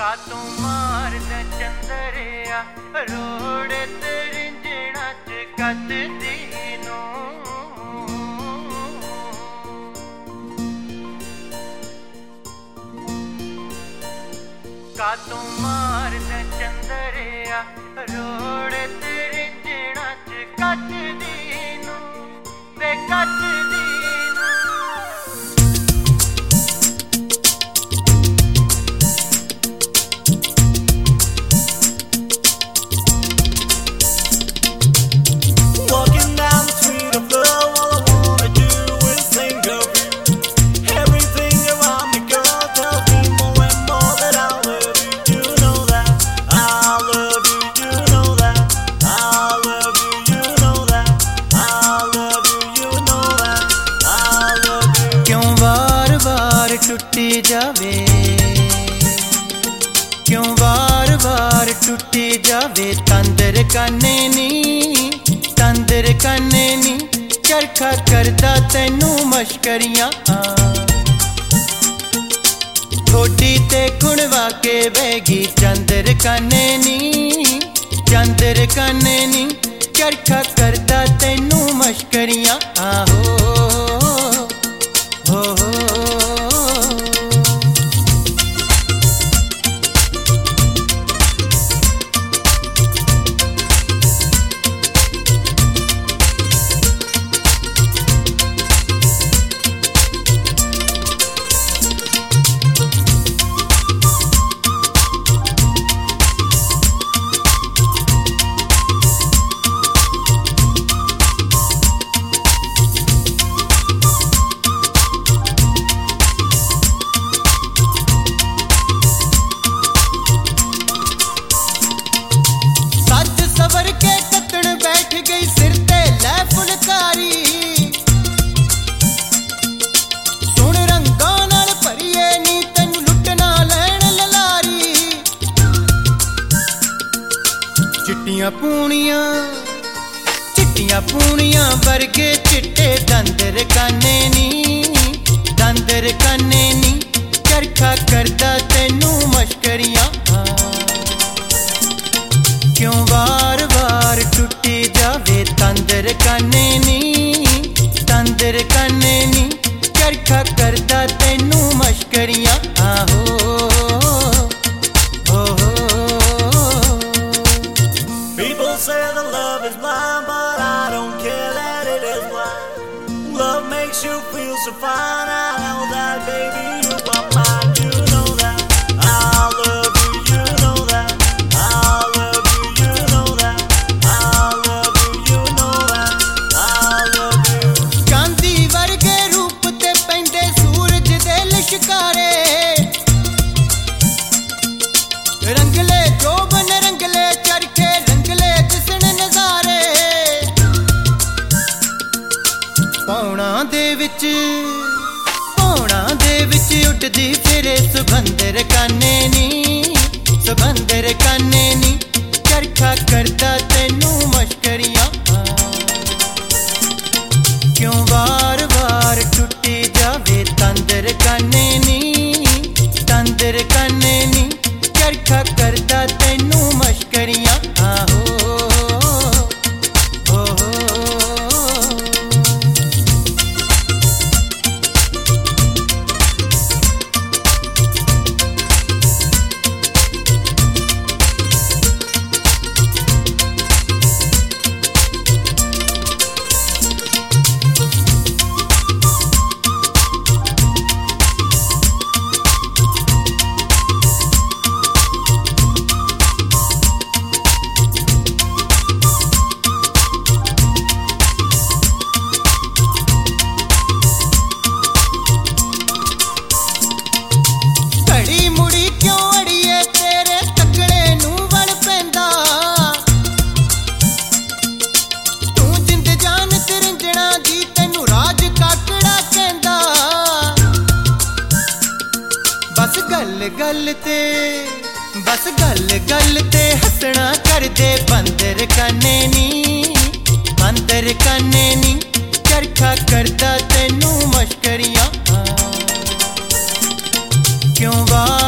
कातू मार the Chandaria road तेरी जिणा च कद दीनू कातू मार द चंदरिया रोड़ तेरी जिणा च कद दीनू वे कद दीनू टुटी जावे क्यों बार बार टुटी जावे तंदर काने नी चरखा करदा तैनू मशकरियां थोड़ी ते खुणवा के बैगी चंदर काने नी चरखा करदा तैनू मशकरियां आहो हो चिट्टियां पूनियां वर्गे चिट्टे दंदर काने नी चरखा करदा तैनू मशकरियां क्यों बार बार टुटी जावे तंदर काने नी चरखा करदा तैनू मशकरियां आहो Say that love is blind, but I don't care that it is blind. Love makes you feel so fine. I know that, baby, you are mine. You know that I love you. You know that I love you. You know that I love you. You know that I love you. चांदी वर्गे रूप ते पैंदे सूरज दे लिशकारे रंगले जोबन रंगले चरखे पौना दे विच उठदी फिरे सुगंधर काने नी चरखा करदा तैनू मशकरियां क्यों बार बार टुटी जावे तंदर काने नी चरखा करदा तैनू मशकरियां आहो बस गल ते हसना कर दे बंदर काने नी चरखा करदा तैनू मशकरियां क्यों